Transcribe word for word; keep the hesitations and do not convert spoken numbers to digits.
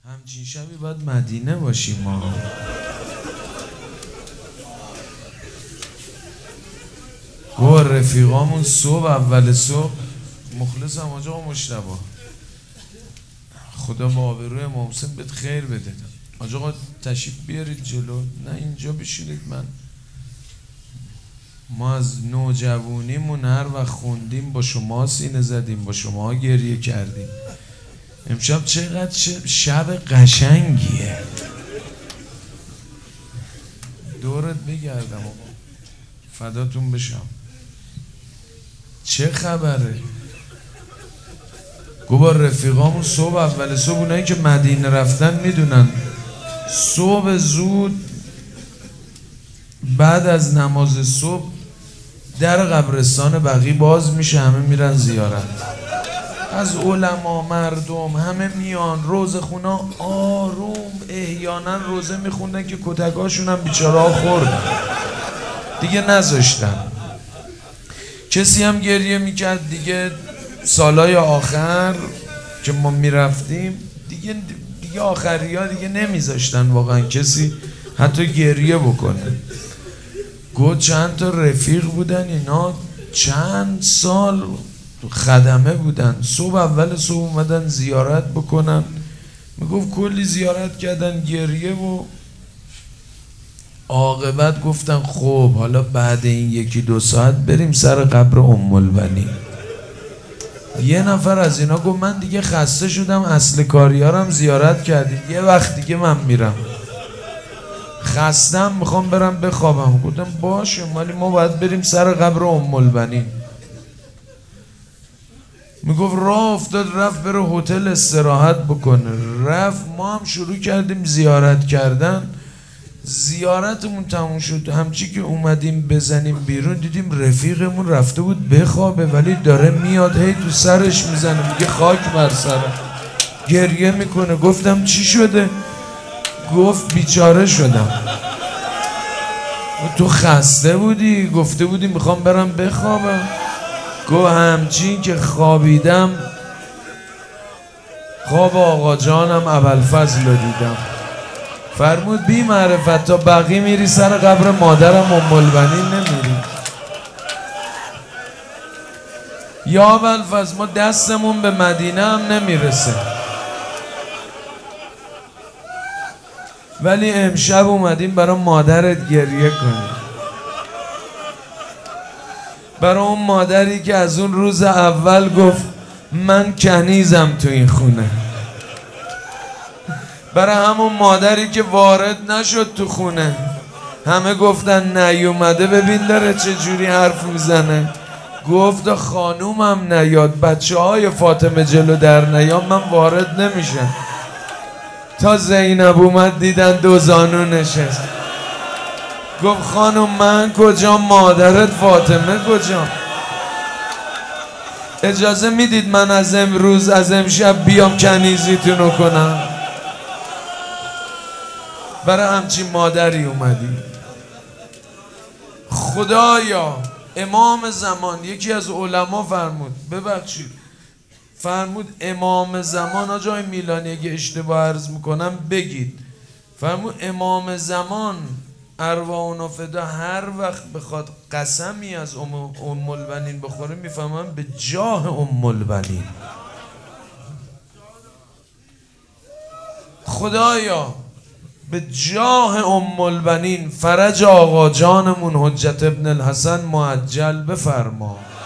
همچین شبی باید مدینه باشیم ما. گوه رفیقامون صبح اول صبح مخلصم آجا مشتبه خدا با آبروی محسن بهت خیر بده. آجا تشریف بیارید جلو. نه اینجا بشینید. من ما از نوجوانیمون هر وقت خوندیم با شما سینه زدیم، با شما گریه کردیم. امشب چقدر شب قشنگیه. دورت بگردم آقا، فداتون بشم. چه خبره؟ گو با رفیقامون صبح اول صبح، اونایی که مدینه رفتن میدونن صبح زود بعد از نماز صبح در قبرستان بقیع باز میشه، همه میرن زیارت. از علما، مردم همه میان. روزه خونا آروم احیانا روزه میخوندن که کتکاشون هم بیچاره ها خوردن دیگه، نذاشتن. کسی هم گریه میکرد دیگه. سالای آخر که ما میرفتیم دیگه دیگه آخری ها دیگه نمیذاشتن واقعا کسی حتی گریه بکنه. گو چند تا رفیق بودن اینا چند سال خدمه بودن، صبح اول صبح اومدن زیارت بکنن. میگفت کلی زیارت کردن گریه و عاقبت گفتن خب حالا بعد این یکی دو ساعت بریم سر قبر ام البنین. یه نفر از اینا گفت من دیگه خسته شدم، اصل کاریارم زیارت کردیم، یه وقت دیگه من میرم، خستم میخوام برم بخوابم. گفتم باشه ولی ما باید بریم سر قبر ام البنین. میگفت راه افتاد رفت بره هتل استراحت بکنه. رفت ما هم شروع کردیم زیارت کردن. زیارتمون تموم شد، همچی که اومدیم بزنیم بیرون دیدیم رفیقمون رفته بود بخوابه ولی داره میاد، هی تو سرش میزنه میگه خاک بر سرم، گریه میکنه. گفتم چی شده؟ گفت بیچاره شدم. تو خسته بودی؟ گفته بودی میخوام برم بخوابم. گو همچین که خوابیدم خواب آقا جانم ابوالفضل رو دیدم. فرمود بی معرفت تا بقی میری سر قبر مادرم ام البنین نمیری؟ یا ابوالفضل ما دستمون به مدینه هم نمیرسه، ولی امشب اومدیم برای مادرت گریه کنیم، برای اون مادری که از اون روز اول گفت من کنیزم تو این خونه، برای همون مادری که وارد نشد تو خونه، همه گفتن نیومده ببین داره چه جوری حرف میزنه. گفت خانومم نیاد، بچه های فاطمه جلو در نیام من وارد نمیشم. تا زینب اومد دیدن دو زانو نشست. گفت خانوم من کجا، مادرت فاطمه کجا؟ اجازه میدید من از امروز از امشب بیام کنیزیتونو کنم؟ برای همچین مادری اومدی. خدایا امام زمان، یکی از علما فرمود، ببخشید فرمود امام زمان، آجای میلانی اگه اشتباه عرض میکنم بگید، فرمود امام زمان ارواح و فدا هر وقت بخواد قسمی از ام, ام البنین بخوره میفهمم به جاه ام البنین. خدایا به جاه ام البنین فرج آقا جانمون حجت ابن الحسن معجل بفرما.